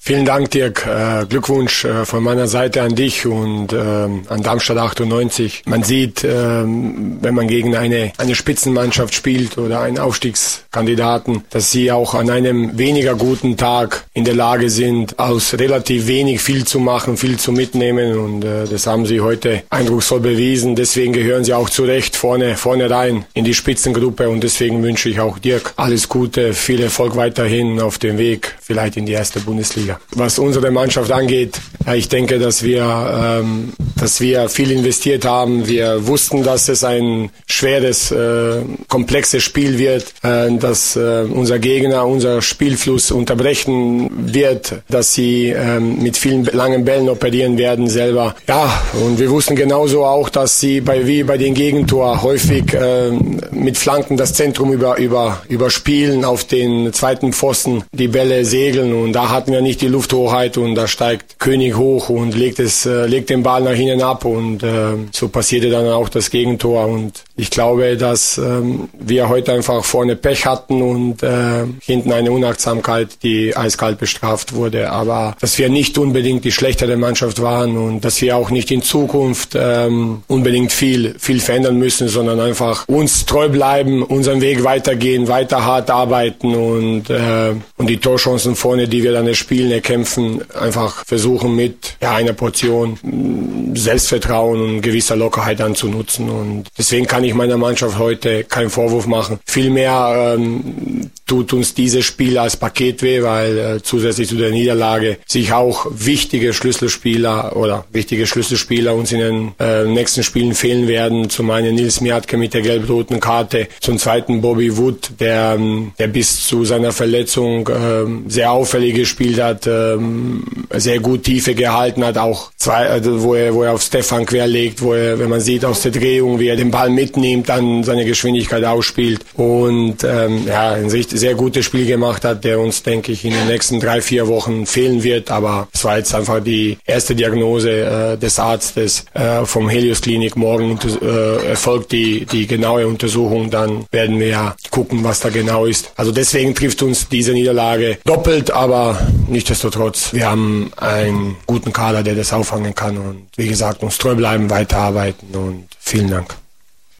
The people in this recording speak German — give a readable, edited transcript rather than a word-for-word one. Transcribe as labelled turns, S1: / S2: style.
S1: Vielen Dank, Dirk. Glückwunsch von meiner Seite an dich und an Darmstadt 98. Man sieht, wenn man gegen eine Spitzenmannschaft spielt oder einen Aufstiegskandidaten, dass sie auch an einem weniger guten Tag in der Lage sind, aus relativ wenig viel zu machen, viel zu mitnehmen, und das haben sie heute eindrucksvoll bewiesen. Deswegen gehören sie auch zu Recht vorne rein in die Spitzengruppe, und deswegen wünsche ich auch Dirk alles Gute, viel Erfolg weiterhin auf dem Weg, vielleicht in die erste Bundesliga. Was unsere Mannschaft angeht, ich denke, dass wir viel investiert haben. Wir wussten, dass es ein schweres, komplexes Spiel wird, dass unser Gegner unser Spielfluss unterbrechen wird, dass sie mit vielen langen Bällen operieren werden selber. Ja, und wir wussten genauso auch, dass sie wie bei den Gegentor häufig mit Flanken das Zentrum überspielen, auf den zweiten Pfosten die Bälle segeln, und da hatten wir nicht die Lufthoheit, und da steigt König hoch und legt den Ball nach hinten ab, und so passierte dann auch das Gegentor. Und ich glaube, dass wir heute einfach vorne Pech hatten und hinten eine Unachtsamkeit, die eiskalt bestraft wurde, aber dass wir nicht unbedingt die schlechtere Mannschaft waren und dass wir auch nicht in Zukunft unbedingt viel verändern müssen, sondern einfach uns treu bleiben, unseren Weg weitergehen, weiter hart arbeiten und die Torchancen vorne, die wir dann erspielen, erkämpfen, einfach versuchen mit einer Portion Selbstvertrauen und gewisser Lockerheit anzunutzen. Und deswegen kann ich meiner Mannschaft heute keinen Vorwurf machen. Vielmehr tut uns dieses Spiel als Paket weh, weil zusätzlich zu der Niederlage sich auch wichtige Schlüsselspieler uns in den nächsten Spielen fehlen werden. Zum einen Nils Miatke mit der gelb-roten Karte, zum zweiten Bobby Wood, der bis zu seiner Verletzung sehr auffällig gespielt hat, sehr gut Tiefe gehalten hat, auch wo er auf Stefan querlegt, wo er, wenn man sieht aus der Drehung, wie er den Ball mitnimmt, dann seine Geschwindigkeit ausspielt und ein sehr gutes Spiel gemacht hat, der uns, denke ich, in den nächsten 3-4 Wochen fehlen wird. Aber es war jetzt einfach die erste Diagnose des Arztes vom Helios Klinik. Morgen erfolgt die genaue Untersuchung, dann werden wir gucken, was da genau ist. Also deswegen trifft uns diese Niederlage doppelt, aber nichtsdestotrotz, wir haben einen guten Kader, der das auffangen kann, und wie gesagt, uns treu bleiben, weiterarbeiten, und vielen Dank.